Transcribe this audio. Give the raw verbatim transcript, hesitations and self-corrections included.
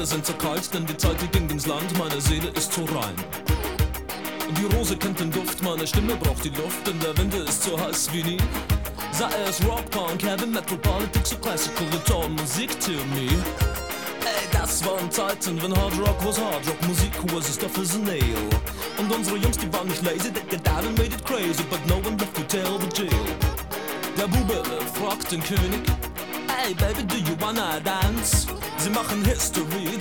sind zu kalt, denn die Zeit die ging ins Land, meine Seele ist zu rein. Die Rose kennt den Duft, meine Stimme braucht die Luft, denn der Winter ist so heiß wie nie. Sei es Rock, Punk, Heavy Metal, Politics oder Classical, Return, Musik to me. Ey, das waren Zeiten, wenn Hard Rock was Hard Rock, Musik was the stuff as a nail. Und unsere Jungs, die waren nicht lazy, they get out and made it crazy, but no one left to tell the tale. Der Bube fragt den König, hey baby, do you wanna dance? Sie machen History,